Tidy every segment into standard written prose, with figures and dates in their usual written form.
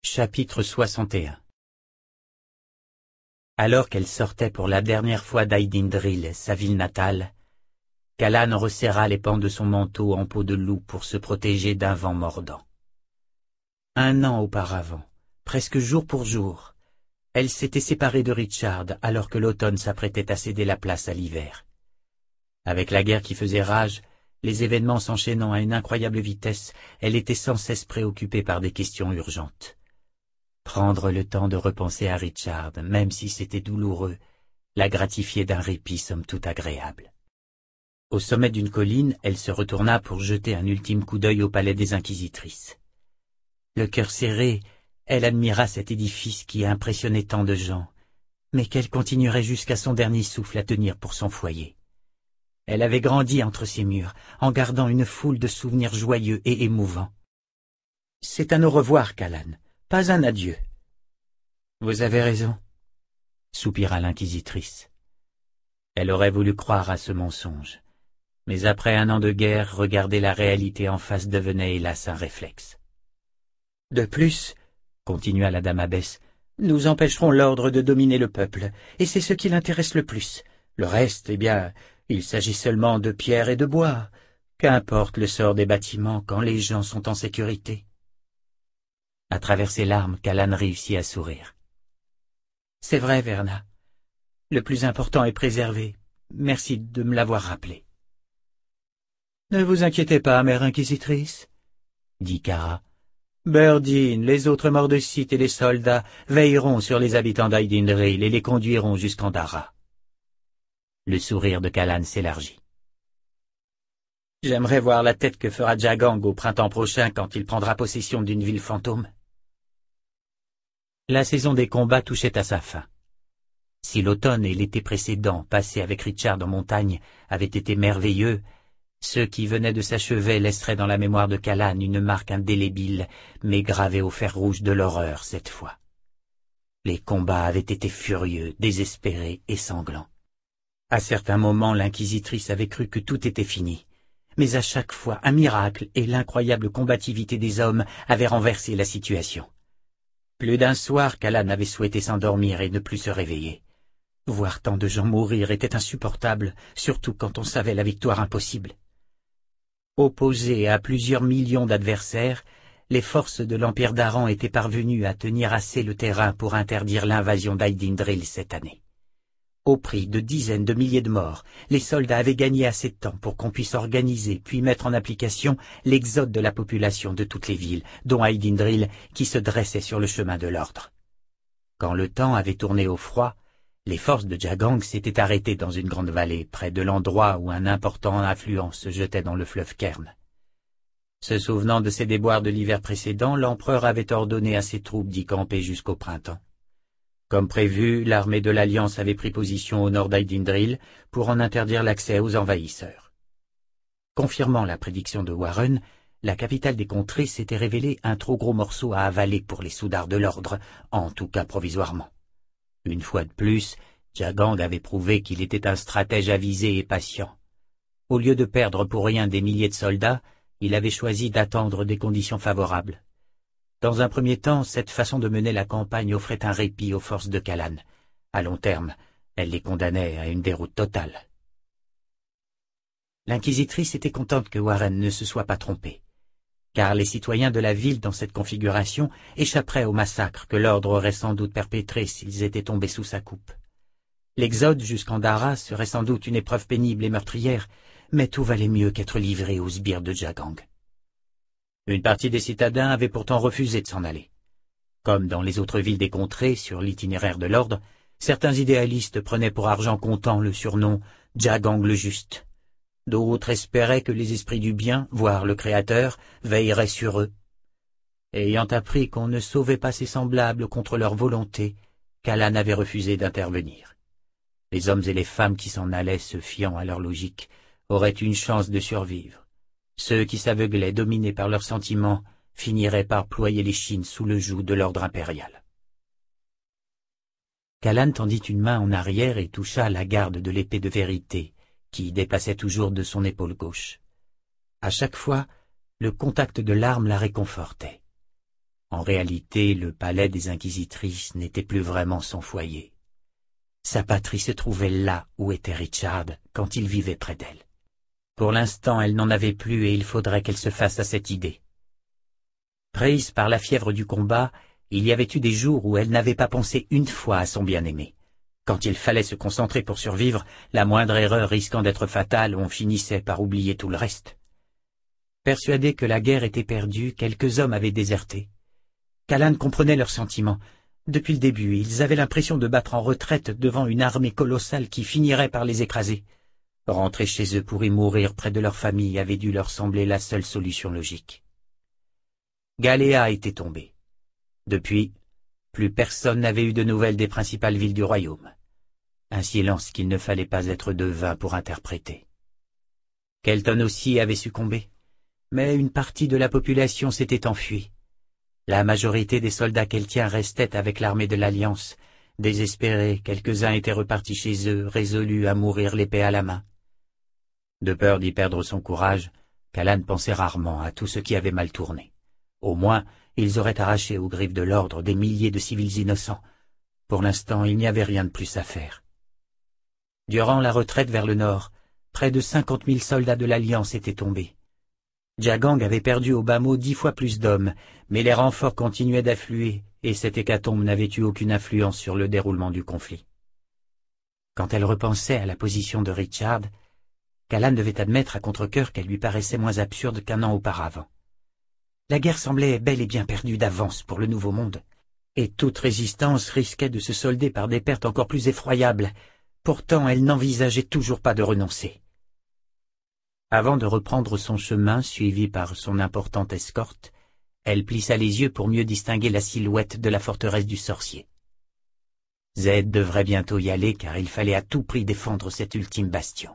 Chapitre 61. Alors qu'elle sortait pour la dernière fois d'Aidindril, sa ville natale, Callan resserra les pans de son manteau en peau de loup pour se protéger d'un vent mordant. 1 an auparavant, presque jour pour jour, elle s'était séparée de Richard alors que l'automne s'apprêtait à céder la place à l'hiver. Avec la guerre qui faisait rage, les événements s'enchaînant à une incroyable vitesse, elle était sans cesse préoccupée par des questions urgentes. Prendre le temps de repenser à Richard, même si c'était douloureux, la gratifiait d'un répit somme toute agréable. Au sommet d'une colline, elle se retourna pour jeter un ultime coup d'œil au palais des Inquisitrices. Le cœur serré, elle admira cet édifice qui impressionnait tant de gens, mais qu'elle continuerait jusqu'à son dernier souffle à tenir pour son foyer. Elle avait grandi entre ces murs, en gardant une foule de souvenirs joyeux et émouvants. « C'est un au revoir, Callan, pas un adieu. »« Vous avez raison, » soupira l'inquisitrice. Elle aurait voulu croire à ce mensonge, mais après 1 an de guerre, regarder la réalité en face devenait hélas un réflexe. « De plus, » continua la dame abbesse, « nous empêcherons l'ordre de dominer le peuple, et c'est ce qui l'intéresse le plus. Le reste, eh bien, il s'agit seulement de pierre et de bois. Qu'importe le sort des bâtiments quand les gens sont en sécurité. » À travers ses larmes, Callan réussit à sourire. « C'est vrai, Verna. Le plus important est préservé. Merci de me l'avoir rappelé. »« Ne vous inquiétez pas, mère inquisitrice, » dit Kara. « Berdine, les autres morts de Sith et les soldats veilleront sur les habitants d'Aidindril et les conduiront jusqu'en Dara. » Le sourire de Callan s'élargit. « J'aimerais voir la tête que fera Jagang au printemps prochain quand il prendra possession d'une ville fantôme. » La saison des combats touchait à sa fin. Si l'automne et l'été précédent, passés avec Richard en montagne, avaient été merveilleux, ceux qui venaient de s'achever laisseraient dans la mémoire de Callan une marque indélébile, mais gravée au fer rouge de l'horreur cette fois. Les combats avaient été furieux, désespérés et sanglants. À certains moments, l'inquisitrice avait cru que tout était fini, mais à chaque fois, un miracle et l'incroyable combativité des hommes avaient renversé la situation. Plus d'un soir, Callan avait souhaité s'endormir et ne plus se réveiller. Voir tant de gens mourir était insupportable, surtout quand on savait la victoire impossible. Opposées à plusieurs millions d'adversaires, les forces de l'Empire d'Aran étaient parvenues à tenir assez le terrain pour interdire l'invasion d'Aidindril cette année. Au prix de dizaines de milliers de morts, les soldats avaient gagné assez de temps pour qu'on puisse organiser puis mettre en application l'exode de la population de toutes les villes, dont Aidindril, qui se dressait sur le chemin de l'ordre. Quand le temps avait tourné au froid, les forces de Jagang s'étaient arrêtées dans une grande vallée, près de l'endroit où un important affluent se jetait dans le fleuve Kern. Se souvenant de ses déboires de l'hiver précédent, l'empereur avait ordonné à ses troupes d'y camper jusqu'au printemps. Comme prévu, l'armée de l'Alliance avait pris position au nord d'Aidindril pour en interdire l'accès aux envahisseurs. Confirmant la prédiction de Warren, la capitale des contrées s'était révélée un trop gros morceau à avaler pour les soudards de l'ordre, en tout cas provisoirement. Une fois de plus, Jagang avait prouvé qu'il était un stratège avisé et patient. Au lieu de perdre pour rien des milliers de soldats, il avait choisi d'attendre des conditions favorables. Dans un premier temps, cette façon de mener la campagne offrait un répit aux forces de Callan. À long terme, elle les condamnait à une déroute totale. L'inquisitrice était contente que Warren ne se soit pas trompé, car les citoyens de la ville dans cette configuration échapperaient au massacre que l'ordre aurait sans doute perpétré s'ils étaient tombés sous sa coupe. L'exode jusqu'en Dara serait sans doute une épreuve pénible et meurtrière, mais tout valait mieux qu'être livré aux sbires de Jagang. Une partie des citadins avait pourtant refusé de s'en aller. Comme dans les autres villes des contrées sur l'itinéraire de l'ordre, certains idéalistes prenaient pour argent comptant le surnom Jagang le Juste. D'autres espéraient que les esprits du bien, voire le Créateur, veilleraient sur eux. Ayant appris qu'on ne sauvait pas ses semblables contre leur volonté, Callan avait refusé d'intervenir. Les hommes et les femmes qui s'en allaient, se fiant à leur logique, auraient une chance de survivre. Ceux qui s'aveuglaient, dominés par leurs sentiments, finiraient par ployer l'échine sous le joug de l'ordre impérial. Callan tendit une main en arrière et toucha la garde de l'épée de vérité, qui dépassait toujours de son épaule gauche. À chaque fois, le contact de l'arme la réconfortait. En réalité, le palais des inquisitrices n'était plus vraiment son foyer. Sa patrie se trouvait là où était Richard quand il vivait près d'elle. Pour l'instant, elle n'en avait plus et il faudrait qu'elle se fasse à cette idée. Prise par la fièvre du combat, il y avait eu des jours où elle n'avait pas pensé une fois à son bien-aimé. Quand il fallait se concentrer pour survivre, la moindre erreur risquant d'être fatale, on finissait par oublier tout le reste. Persuadés que la guerre était perdue, quelques hommes avaient déserté. Callan comprenait leurs sentiments. Depuis le début, ils avaient l'impression de battre en retraite devant une armée colossale qui finirait par les écraser. Rentrer chez eux pour y mourir près de leur famille avait dû leur sembler la seule solution logique. Galéa était tombée. Depuis, plus personne n'avait eu de nouvelles des principales villes du royaume. Un silence qu'il ne fallait pas être devin pour interpréter. Kelton aussi avait succombé, mais une partie de la population s'était enfuie. La majorité des soldats keltiens restaient avec l'armée de l'Alliance. Désespérés, quelques-uns étaient repartis chez eux, résolus à mourir l'épée à la main. De peur d'y perdre son courage, Callan pensait rarement à tout ce qui avait mal tourné. Au moins, ils auraient arraché aux griffes de l'ordre des milliers de civils innocents. Pour l'instant, il n'y avait rien de plus à faire. Durant la retraite vers le nord, près de 50 000 soldats de l'Alliance étaient tombés. Jagang avait perdu au bas mot 10 fois plus d'hommes, mais les renforts continuaient d'affluer, et cette hécatombe n'avait eu aucune influence sur le déroulement du conflit. Quand elle repensait à la position de Richard, Callan devait admettre à contre-cœur qu'elle lui paraissait moins absurde qu'un an auparavant. La guerre semblait bel et bien perdue d'avance pour le Nouveau Monde, et toute résistance risquait de se solder par des pertes encore plus effroyables. Pourtant, elle n'envisageait toujours pas de renoncer. Avant de reprendre son chemin, suivi par son importante escorte, elle plissa les yeux pour mieux distinguer la silhouette de la forteresse du sorcier. Zed devrait bientôt y aller car il fallait à tout prix défendre cet ultime bastion.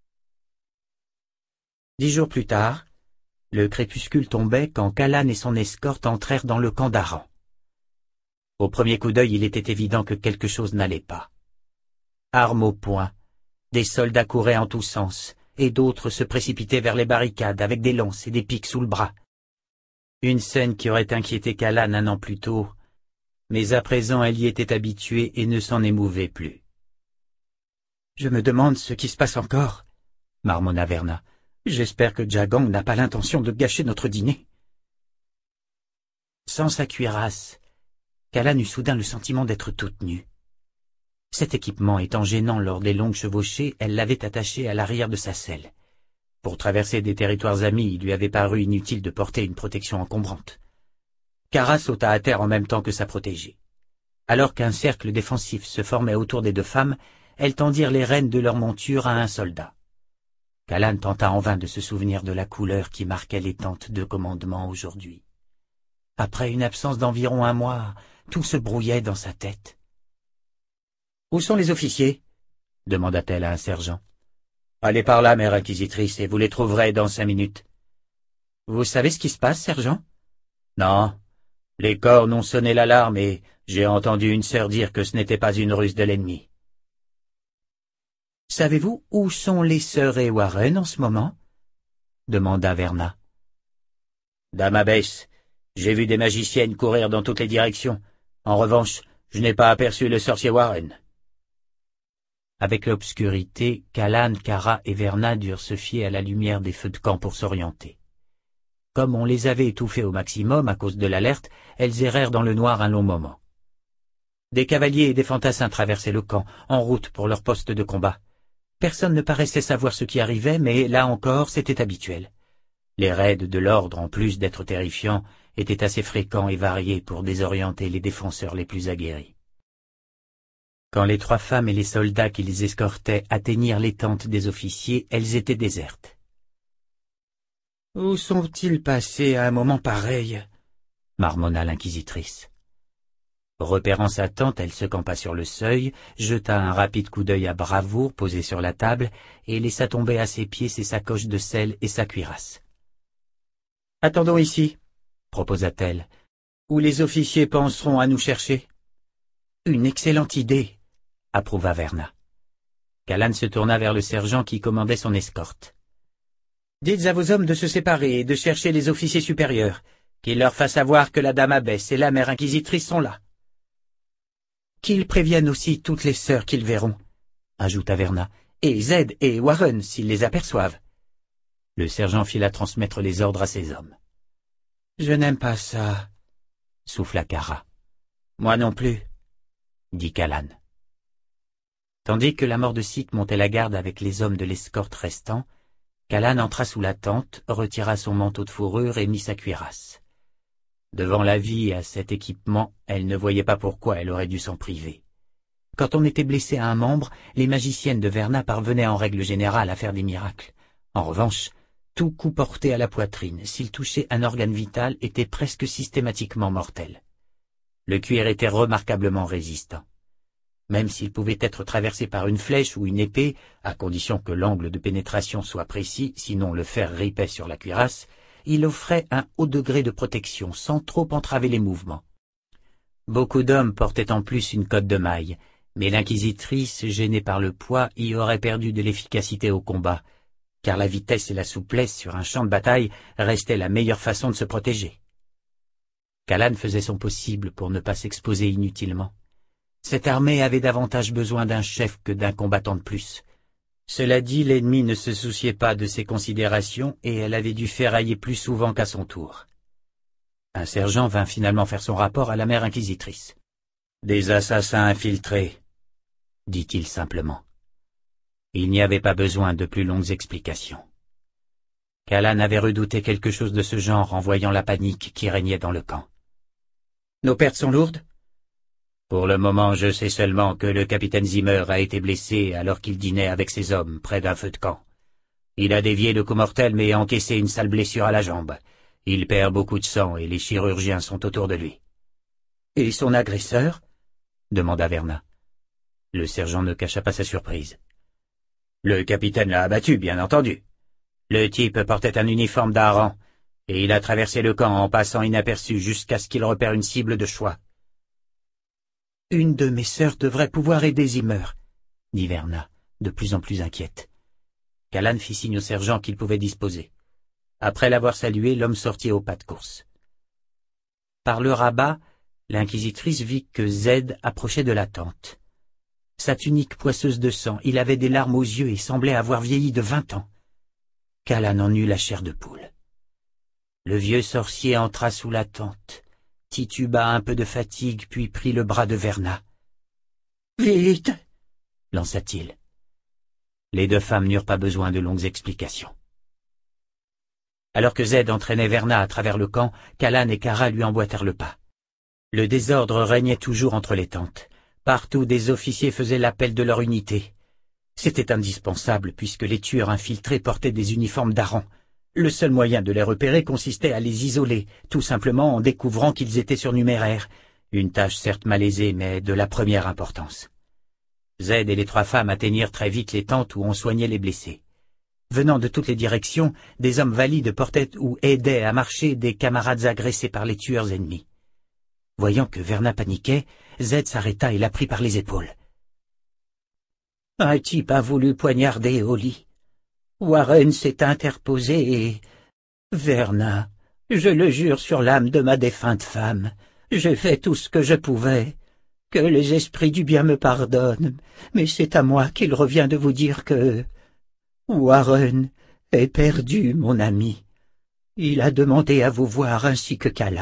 10 jours plus tard, le crépuscule tombait quand Callan et son escorte entrèrent dans le camp d'Aran. Au premier coup d'œil, il était évident que quelque chose n'allait pas. Armes au poing, des soldats couraient en tous sens, et d'autres se précipitaient vers les barricades avec des lances et des pics sous le bras. Une scène qui aurait inquiété Callan un an plus tôt, mais à présent elle y était habituée et ne s'en émouvait plus. « Je me demande ce qui se passe encore, » marmonna Verna. « J'espère que Jagang n'a pas l'intention de gâcher notre dîner. » Sans sa cuirasse, Callan eut soudain le sentiment d'être toute nue. Cet équipement étant gênant lors des longues chevauchées, elle l'avait attaché à l'arrière de sa selle. Pour traverser des territoires amis, il lui avait paru inutile de porter une protection encombrante. Kara sauta à terre en même temps que sa protégée. Alors qu'un cercle défensif se formait autour des deux femmes, elles tendirent les rênes de leur monture à un soldat. Callan tenta en vain de se souvenir de la couleur qui marquait les tentes de commandement aujourd'hui. Après une absence d'environ 1 mois, tout se brouillait dans sa tête. « Où sont les officiers ?» demanda-t-elle à un sergent. « Allez par là, mère inquisitrice, et vous les trouverez dans 5 minutes. »« Vous savez ce qui se passe, sergent ?»« Non. Les cornes ont sonné l'alarme et j'ai entendu une sœur dire que ce n'était pas une ruse de l'ennemi. »« Savez-vous où sont les sœurs et Warren en ce moment ?» demanda Verna. « Dame abbesse, j'ai vu des magiciennes courir dans toutes les directions. En revanche, je n'ai pas aperçu le sorcier Warren. » Avec l'obscurité, Callan, Kara et Verna durent se fier à la lumière des feux de camp pour s'orienter. Comme on les avait étouffées au maximum à cause de l'alerte, elles errèrent dans le noir un long moment. Des cavaliers et des fantassins traversaient le camp, en route pour leur poste de combat. Personne ne paraissait savoir ce qui arrivait, mais là encore, c'était habituel. Les raids de l'ordre, en plus d'être terrifiants, étaient assez fréquents et variés pour désorienter les défenseurs les plus aguerris. Quand les 3 femmes et les soldats qui les escortaient atteignirent les tentes des officiers, elles étaient désertes. « Où sont-ils passés à un moment pareil ?» marmonna l'inquisitrice. Repérant sa tente, elle se campa sur le seuil, jeta un rapide coup d'œil à Bravour posé sur la table et laissa tomber à ses pieds ses sacoches de sel et sa cuirasse. « Attendons ici, » proposa-t-elle, « où les officiers penseront à nous chercher. »« Une excellente idée, » approuva Verna. Callan se tourna vers le sergent qui commandait son escorte. « Dites à vos hommes de se séparer et de chercher les officiers supérieurs. Qu'il leur fasse savoir que la dame abbesse et la mère inquisitrice sont là. Qu'ils préviennent aussi toutes les sœurs qu'ils verront, ajouta Verna, et Zed et Warren s'ils les aperçoivent. Le sergent fila transmettre les ordres à ses hommes. Je n'aime pas ça, souffla Kara. Moi non plus, dit Callan. Tandis que la mort de Sith montait la garde avec les hommes de l'escorte restants, Callan entra sous la tente, retira son manteau de fourrure et mit sa cuirasse. Devant la vie à cet équipement, elle ne voyait pas pourquoi elle aurait dû s'en priver. Quand on était blessé à un membre, les magiciennes de Verna parvenaient en règle générale à faire des miracles. En revanche, tout coup porté à la poitrine, s'il touchait un organe vital, était presque systématiquement mortel. Le cuir était remarquablement résistant. Même s'il pouvait être traversé par une flèche ou une épée, à condition que l'angle de pénétration soit précis, sinon le fer ripait sur la cuirasse, il offrait un haut degré de protection sans trop entraver les mouvements. Beaucoup d'hommes portaient en plus une cotte de maille, mais l'inquisitrice, gênée par le poids, y aurait perdu de l'efficacité au combat, car la vitesse et la souplesse sur un champ de bataille restaient la meilleure façon de se protéger. Callan faisait son possible pour ne pas s'exposer inutilement. Cette armée avait davantage besoin d'un chef que d'un combattant de plus. Cela dit, l'ennemi ne se souciait pas de ses considérations et elle avait dû ferrailler plus souvent qu'à son tour. Un sergent vint finalement faire son rapport à la mère inquisitrice. « Des assassins infiltrés », dit-il simplement. Il n'y avait pas besoin de plus longues explications. Callan avait redouté quelque chose de ce genre en voyant la panique qui régnait dans le camp. « Nos pertes sont lourdes ?» Pour le moment, je sais seulement que le capitaine Zimmer a été blessé alors qu'il dînait avec ses hommes près d'un feu de camp. Il a dévié le coup mortel mais encaissé une sale blessure à la jambe. Il perd beaucoup de sang et les chirurgiens sont autour de lui. « Et son agresseur ?» demanda Verna. Le sergent ne cacha pas sa surprise. « Le capitaine l'a abattu, bien entendu. Le type portait un uniforme d'Aran, et il a traversé le camp en passant inaperçu jusqu'à ce qu'il repère une cible de choix. « Une de mes sœurs devrait pouvoir aider Zimmer, » dit Verna, de plus en plus inquiète. Callan fit signe au sergent qu'il pouvait disposer. Après l'avoir salué, l'homme sortit au pas de course. Par le rabat, l'inquisitrice vit que Zed approchait de la tente. Sa tunique poisseuse de sang, il avait des larmes aux yeux et semblait avoir vieilli de 20 ans. Callan en eut la chair de poule. Le vieux sorcier entra sous la tente, tituba un peu de fatigue, puis prit le bras de Verna. « Vite !» lança-t-il. Les deux femmes n'eurent pas besoin de longues explications. Alors que Zed entraînait Verna à travers le camp, Callan et Kara lui emboîtèrent le pas. Le désordre régnait toujours entre les tentes. Partout des officiers faisaient l'appel de leur unité. C'était indispensable puisque les tueurs infiltrés portaient des uniformes d'Aran. Le seul moyen de les repérer consistait à les isoler, tout simplement en découvrant qu'ils étaient surnuméraires. Une tâche certes malaisée, mais de la première importance. Zed et les trois femmes atteignirent très vite les tentes où on soignait les blessés. Venant de toutes les directions, des hommes valides portaient ou aidaient à marcher des camarades agressés par les tueurs ennemis. Voyant que Verna paniquait, Zed s'arrêta et la prit par les épaules. « Un type a voulu poignarder Holly. Warren s'est interposé et... Verna, je le jure sur l'âme de ma défunte femme, j'ai fait tout ce que je pouvais. Que les esprits du bien me pardonnent, mais c'est à moi qu'il revient de vous dire que... Warren est perdu, mon ami. Il a demandé à vous voir ainsi que Callan. »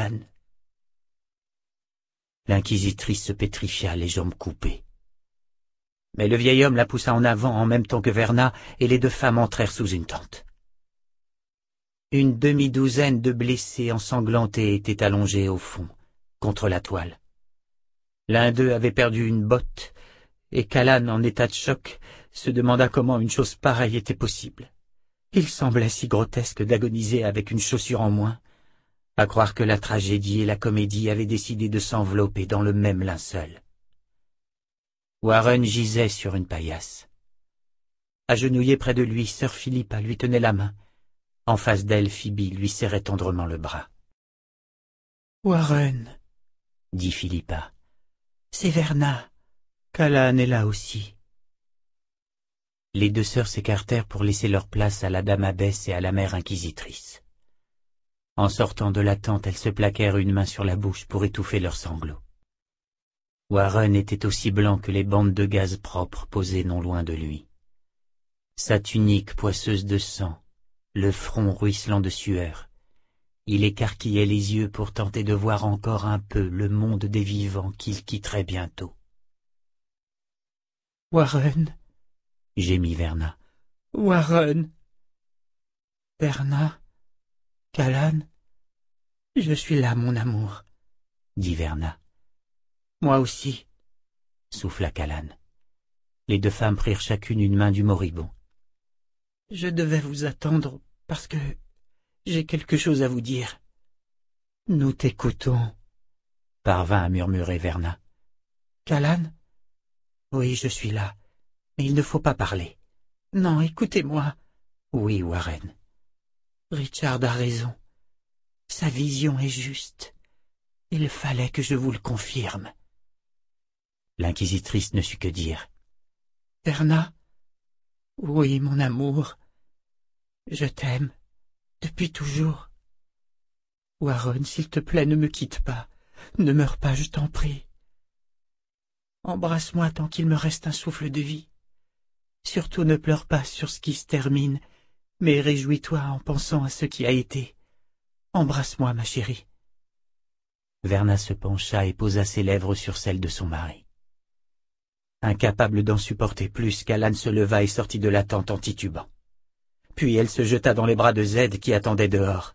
L'inquisitrice se pétrifia, les jambes coupées. Mais le vieil homme la poussa en avant en même temps que Verna, et les deux femmes entrèrent sous une tente. Une demi-douzaine de blessés ensanglantés étaient allongés au fond, contre la toile. L'un d'eux avait perdu une botte, et Callan, en état de choc, se demanda comment une chose pareille était possible. Il semblait si grotesque d'agoniser avec une chaussure en moins, à croire que la tragédie et la comédie avaient décidé de s'envelopper dans le même linceul. Warren gisait sur une paillasse. Agenouillée près de lui, sœur Philippa lui tenait la main. En face d'elle, Phoebe lui serrait tendrement le bras. « Warren, » dit Philippa, « c'est Verna. Callan est là aussi. » Les deux sœurs s'écartèrent pour laisser leur place à la dame abbesse et à la mère inquisitrice. En sortant de la tente, elles se plaquèrent une main sur la bouche pour étouffer leurs sanglots. Warren était aussi blanc que les bandes de gaz propres posées non loin de lui. Sa tunique poisseuse de sang, le front ruisselant de sueur. Il écarquillait les yeux pour tenter de voir encore un peu le monde des vivants qu'il quitterait bientôt. « Warren !» gémit Verna. « Warren !»« Verna, Callan, je suis là, mon amour, » dit Verna. « Moi aussi, » souffla Callan. Les deux femmes prirent chacune une main du moribond. « Je devais vous attendre parce que j'ai quelque chose à vous dire. »« Nous t'écoutons, » parvint à murmurer Verna. « Callan ? Oui, je suis là, mais il ne faut pas parler. Non, écoutez-moi. Oui, Warren. Richard a raison. Sa vision est juste. Il fallait que je vous le confirme. » L'inquisitrice ne sut que dire. « Verna ? Oui, mon amour. Je t'aime, depuis toujours. Warren, s'il te plaît, ne me quitte pas. Ne meurs pas, je t'en prie. Embrasse-moi tant qu'il me reste un souffle de vie. Surtout ne pleure pas sur ce qui se termine, mais réjouis-toi en pensant à ce qui a été. Embrasse-moi, ma chérie. » Verna se pencha et posa ses lèvres sur celles de son mari. Incapable d'en supporter plus, Callan se leva et sortit de la tente en titubant. Puis elle se jeta dans les bras de Zed qui attendait dehors.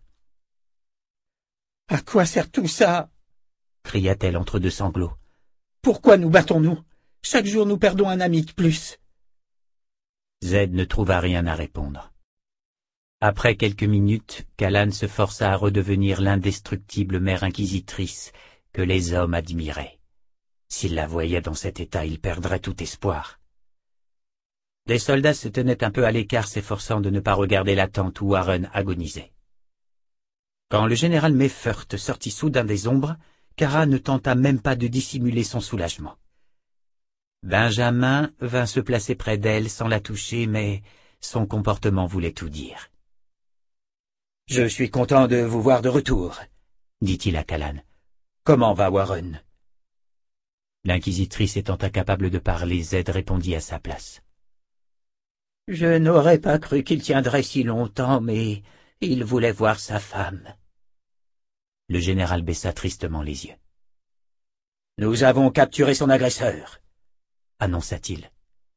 « À quoi sert tout ça ?» cria-t-elle entre deux sanglots. « Pourquoi nous battons-nous? Chaque jour nous perdons un ami de plus. » Zed ne trouva rien à répondre. Après quelques minutes, Callan se força à redevenir l'indestructible mère inquisitrice que les hommes admiraient. S'ils la voyaient dans cet état, ils perdraient tout espoir. Les soldats se tenaient un peu à l'écart, s'efforçant de ne pas regarder la tente où Warren agonisait. Quand le général Meffert sortit soudain des ombres, Kara ne tenta même pas de dissimuler son soulagement. Benjamin vint se placer près d'elle sans la toucher, mais son comportement voulait tout dire. « Je suis content de vous voir de retour, » dit-il à Callan. « Comment va Warren ?» L'inquisitrice étant incapable de parler, Zed répondit à sa place. « Je n'aurais pas cru qu'il tiendrait si longtemps, mais il voulait voir sa femme. » Le général baissa tristement les yeux. « Nous avons capturé son agresseur, » annonça-t-il.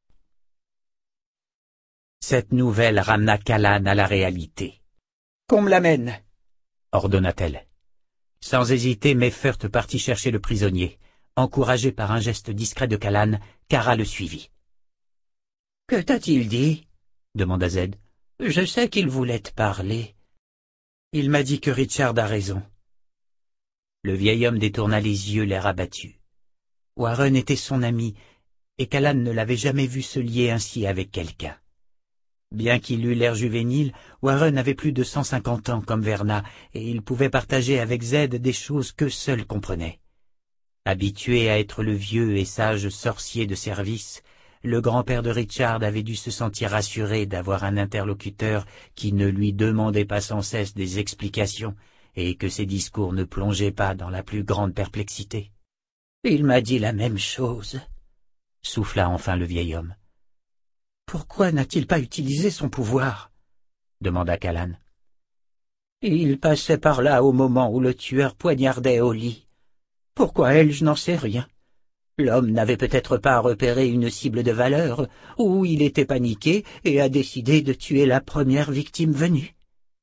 Cette nouvelle ramena Callan à la réalité. « Qu'on me l'amène, » ordonna-t-elle. Sans hésiter, Meffert partit chercher le prisonnier. Encouragé par un geste discret de Callan, Kara le suivit. « Que t'a-t-il dit ?» demanda Zed. « Je sais qu'il voulait te parler. »« Il m'a dit que Richard a raison. » Le vieil homme détourna les yeux, l'air abattu. Warren était son ami, et Callan ne l'avait jamais vu se lier ainsi avec quelqu'un. Bien qu'il eût l'air juvénile, Warren avait plus de 150 ans comme Verna, et il pouvait partager avec Zed des choses que seul comprenait. Habitué à être le vieux et sage sorcier de service, le grand-père de Richard avait dû se sentir rassuré d'avoir un interlocuteur qui ne lui demandait pas sans cesse des explications et que ses discours ne plongeaient pas dans la plus grande perplexité. « Il m'a dit la même chose, » souffla enfin le vieil homme. « Pourquoi n'a-t-il pas utilisé son pouvoir ?» demanda Callan. « Il passait par là au moment où le tueur poignardait Holly. Pourquoi elle, je n'en sais rien. L'homme n'avait peut-être pas repéré une cible de valeur, ou il était paniqué et a décidé de tuer la première victime venue.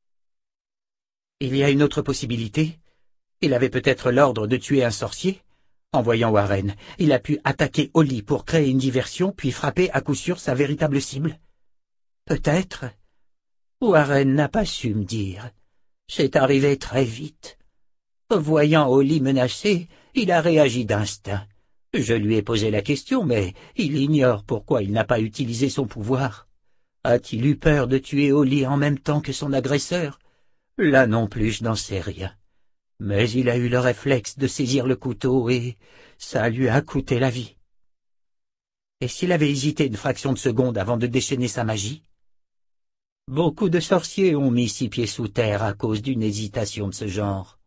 Il y a une autre possibilité. Il avait peut-être l'ordre de tuer un sorcier. En voyant Warren, il a pu attaquer Holly pour créer une diversion, puis frapper à coup sûr sa véritable cible. Peut-être. Warren n'a pas su me dire. C'est arrivé très vite. Voyant Holly menacée, il a réagi d'instinct. Je lui ai posé la question, mais il ignore pourquoi il n'a pas utilisé son pouvoir. A-t-il eu peur de tuer Holly en même temps que son agresseur? Là non plus, je n'en sais rien. Mais il a eu le réflexe de saisir le couteau et ça lui a coûté la vie. Et s'il avait hésité une fraction de seconde avant de déchaîner sa magie? Beaucoup de sorciers ont mis 6 pieds sous terre à cause d'une hésitation de ce genre.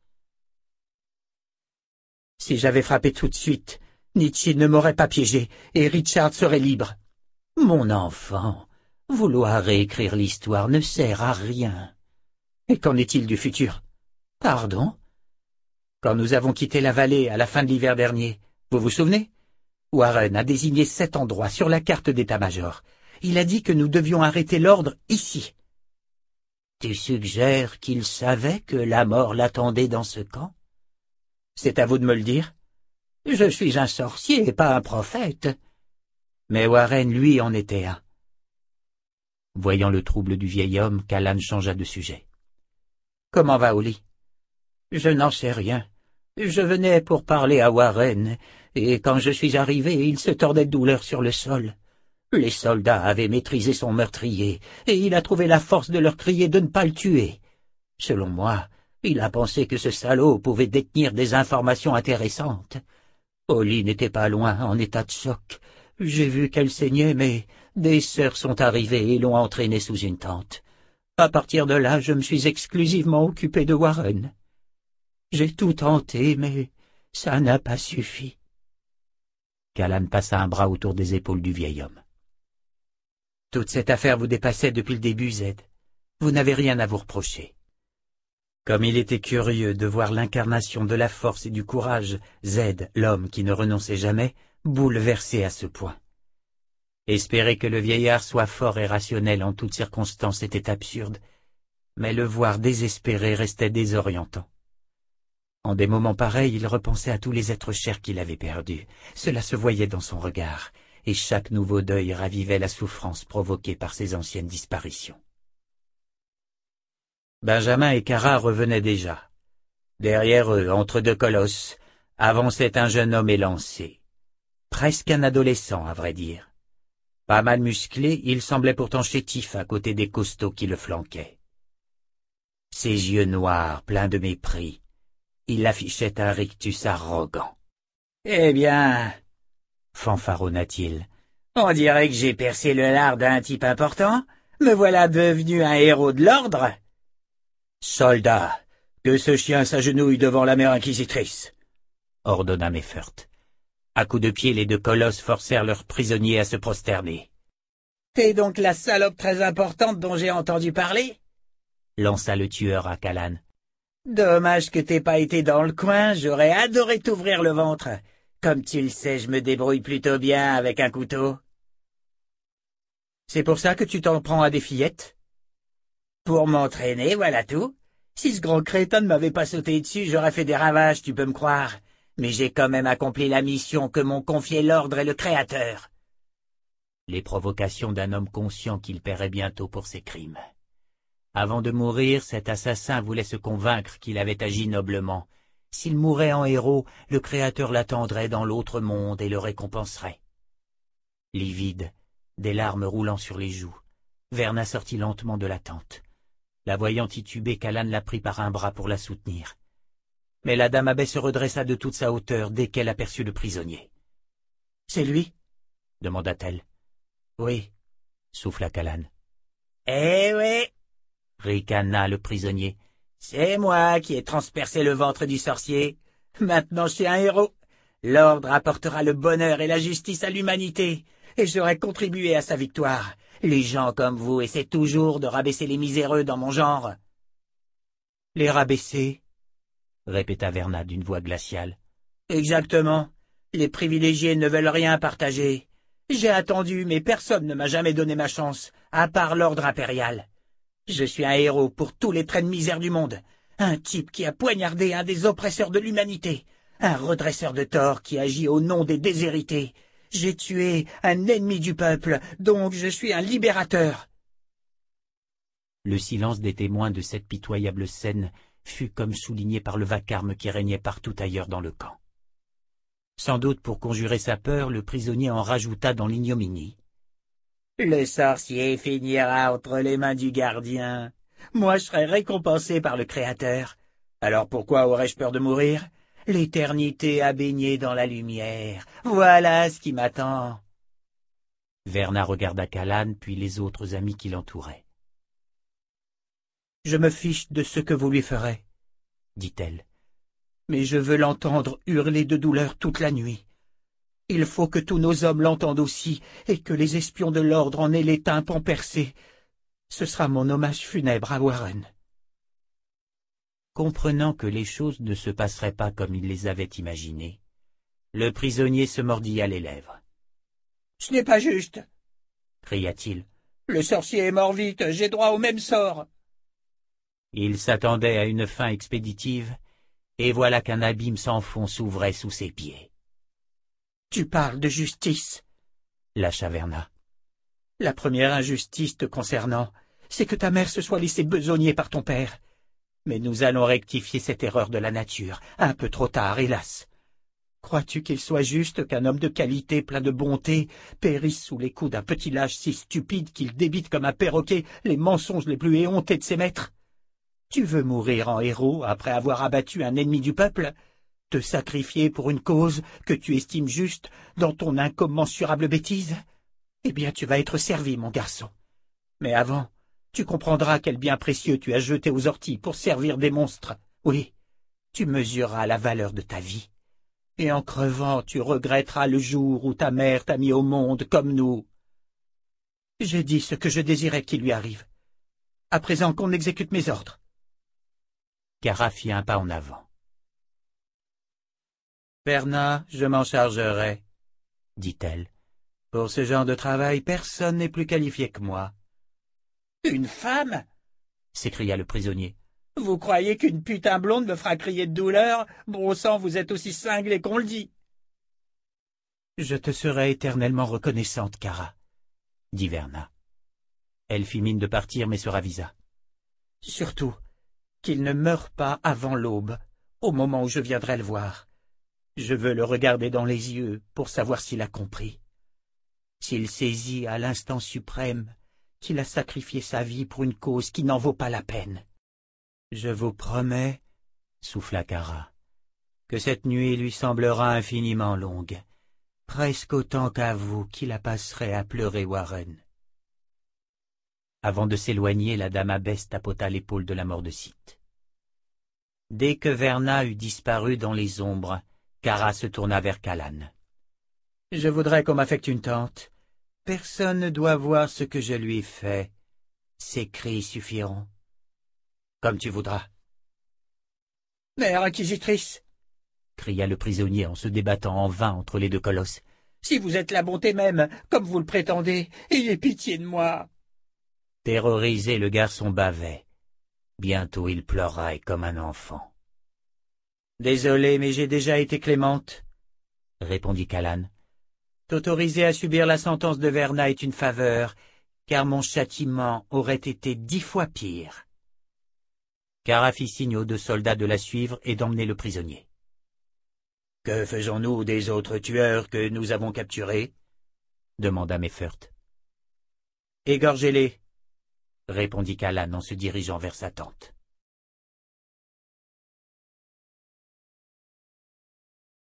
Si j'avais frappé tout de suite, Nietzsche ne m'aurait pas piégé et Richard serait libre. Mon enfant, vouloir réécrire l'histoire ne sert à rien. Et qu'en est-il du futur? Pardon? Quand nous avons quitté la vallée à la fin de l'hiver dernier, vous vous souvenez? Warren a désigné 7 endroits sur la carte d'état-major. Il a dit que nous devions arrêter l'ordre ici. Tu suggères qu'il savait que la mort l'attendait dans ce camp? C'est à vous de me le dire. Je suis un sorcier et pas un prophète. Mais Warren, lui, en était un. Voyant le trouble du vieil homme, Callan changea de sujet. Comment va Oli? Je n'en sais rien. Je venais pour parler à Warren, et quand je suis arrivé, il se tordait de douleur sur le sol. Les soldats avaient maîtrisé son meurtrier, et il a trouvé la force de leur crier de ne pas le tuer. Selon moi, il a pensé que ce salaud pouvait détenir des informations intéressantes. Oli n'était pas loin, en état de choc. J'ai vu qu'elle saignait, mais des sœurs sont arrivées et l'ont entraînée sous une tente. À partir de là, je me suis exclusivement occupé de Warren. J'ai tout tenté, mais ça n'a pas suffi. Callan passa un bras autour des épaules du vieil homme. Toute cette affaire vous dépassait depuis le début, Zed. Vous n'avez rien à vous reprocher. Comme il était curieux de voir l'incarnation de la force et du courage, Zed, l'homme qui ne renonçait jamais, bouleversé à ce point. Espérer que le vieillard soit fort et rationnel en toutes circonstances était absurde, mais le voir désespéré restait désorientant. En des moments pareils, il repensait à tous les êtres chers qu'il avait perdus. Cela se voyait dans son regard, et chaque nouveau deuil ravivait la souffrance provoquée par ses anciennes disparitions. Benjamin et Kara revenaient déjà. Derrière eux, entre 2 colosses, avançait un jeune homme élancé. Presque un adolescent, à vrai dire. Pas mal musclé, il semblait pourtant chétif à côté des costauds qui le flanquaient. Ses yeux noirs, pleins de mépris, il affichait un rictus arrogant. « Eh bien, fanfaronna-t-il, on dirait que j'ai percé le lard d'un type important. Me voilà devenu un héros de l'ordre. » « Soldat, que ce chien s'agenouille devant la mère inquisitrice !» ordonna Meffert. À coups de pied, les 2 colosses forcèrent leurs prisonniers à se prosterner. « T'es donc la salope très importante dont j'ai entendu parler ?» lança le tueur à Callan. « Dommage que t'aies pas été dans le coin, j'aurais adoré t'ouvrir le ventre. Comme tu le sais, je me débrouille plutôt bien avec un couteau. »« C'est pour ça que tu t'en prends à des fillettes ?»« Pour m'entraîner, voilà tout. Si ce grand crétin ne m'avait pas sauté dessus, j'aurais fait des ravages, tu peux me croire. Mais j'ai quand même accompli la mission que m'ont confiée l'ordre et le Créateur. » Les provocations d'un homme conscient qu'il paierait bientôt pour ses crimes. Avant de mourir, cet assassin voulait se convaincre qu'il avait agi noblement. S'il mourait en héros, le Créateur l'attendrait dans l'autre monde et le récompenserait. Livide, des larmes roulant sur les joues, Verna sortit lentement de la tente. La voyant tituber, Callan la prit par un bras pour la soutenir. Mais la dame abbé se redressa de toute sa hauteur dès qu'elle aperçut le prisonnier. « C'est lui ?» demanda-t-elle. « Oui, » souffla Callan. « Eh oui !» ricana le prisonnier. « C'est moi qui ai transpercé le ventre du sorcier. Maintenant je suis un héros. L'ordre apportera le bonheur et la justice à l'humanité, et j'aurai contribué à sa victoire. Les gens comme vous essaient toujours de rabaisser les miséreux dans mon genre. »« Les rabaisser ?» répéta Verna d'une voix glaciale. « Exactement. Les privilégiés ne veulent rien partager. J'ai attendu, mais personne ne m'a jamais donné ma chance, à part l'ordre impérial. Je suis un héros pour tous les traits de misère du monde. Un type qui a poignardé un des oppresseurs de l'humanité. Un redresseur de tort qui agit au nom des déshérités. J'ai tué un ennemi du peuple, donc je suis un libérateur. » Le silence des témoins de cette pitoyable scène fut comme souligné par le vacarme qui régnait partout ailleurs dans le camp. Sans doute pour conjurer sa peur, le prisonnier en rajouta dans l'ignominie. « Le sorcier finira entre les mains du gardien. Moi je serai récompensé par le Créateur. Alors pourquoi aurais-je peur de mourir ? L'éternité a baigné dans la lumière. Voilà ce qui m'attend. » Verna regarda Callan, puis les autres amis qui l'entouraient. Je me fiche de ce que vous lui ferez, dit-elle. Mais je veux l'entendre hurler de douleur toute la nuit. Il faut que tous nos hommes l'entendent aussi, et que les espions de l'ordre en aient les tympans percés. Ce sera mon hommage funèbre à Warren. Comprenant que les choses ne se passeraient pas comme il les avait imaginées, le prisonnier se mordilla les lèvres. « Ce n'est pas juste !» cria-t-il. « Le sorcier est mort vite, j'ai droit au même sort !» Il s'attendait à une fin expéditive, et voilà qu'un abîme sans fond s'ouvrait sous ses pieds. « Tu parles de justice !» lâcha Verna. « La première injustice te concernant, c'est que ta mère se soit laissée besogner par ton père. Mais nous allons rectifier cette erreur de la nature, un peu trop tard, hélas. Crois-tu qu'il soit juste qu'un homme de qualité plein de bonté périsse sous les coups d'un petit lâche si stupide qu'il débite comme un perroquet les mensonges les plus éhontés de ses maîtres? Tu veux mourir en héros après avoir abattu un ennemi du peuple? Te sacrifier pour une cause que tu estimes juste dans ton incommensurable bêtise? Eh bien, tu vas être servi, mon garçon. Mais avant, tu comprendras quel bien précieux tu as jeté aux orties pour servir des monstres. Oui, tu mesureras la valeur de ta vie. Et en crevant, tu regretteras le jour où ta mère t'a mis au monde comme nous. J'ai dit ce que je désirais qu'il lui arrive. À présent qu'on exécute mes ordres. » Kara fit un pas en avant. « Verna, je m'en chargerai, dit-elle. Pour ce genre de travail, personne n'est plus qualifié que moi. »« Une femme ?» s'écria le prisonnier. « Vous croyez qu'une putain blonde me fera crier de douleur? Bon sang, vous êtes aussi cinglé qu'on le dit. »« Je te serai éternellement reconnaissante, Kara, » dit Verna. Elle fit mine de partir, mais se ravisa. « Surtout, qu'il ne meure pas avant l'aube, au moment où je viendrai le voir. Je veux le regarder dans les yeux pour savoir s'il a compris. S'il saisit à l'instant suprême qu'il a sacrifié sa vie pour une cause qui n'en vaut pas la peine. Je vous promets, souffla Kara, que cette nuit lui semblera infiniment longue, presque autant qu'à vous qui la passerez à pleurer Warren. » Avant de s'éloigner, la dame abbesse tapota l'épaule de la mort de Sith. Dès que Verna eut disparu dans les ombres, Kara se tourna vers Kalan. « Je voudrais qu'on m'affecte une tente. Personne ne doit voir ce que je lui ai fait. Ces cris suffiront. »« Comme tu voudras. »« Mère inquisitrice !» cria le prisonnier en se débattant en vain entre les deux colosses. « Si vous êtes la bonté même, comme vous le prétendez, ayez pitié de moi !» Terrorisé, le garçon bavait. Bientôt il pleurait comme un enfant. « Désolé, mais j'ai déjà été clémente, » répondit Kalan. « T'autoriser à subir la sentence de Verna est une faveur, car mon châtiment aurait été 10 fois pire. » Kara fit signe aux 2 soldats de la suivre et d'emmener le prisonnier. « Que faisons-nous des autres tueurs que nous avons capturés ?» demanda Meffert. « Égorgez-les, » répondit Kalan en se dirigeant vers sa tente.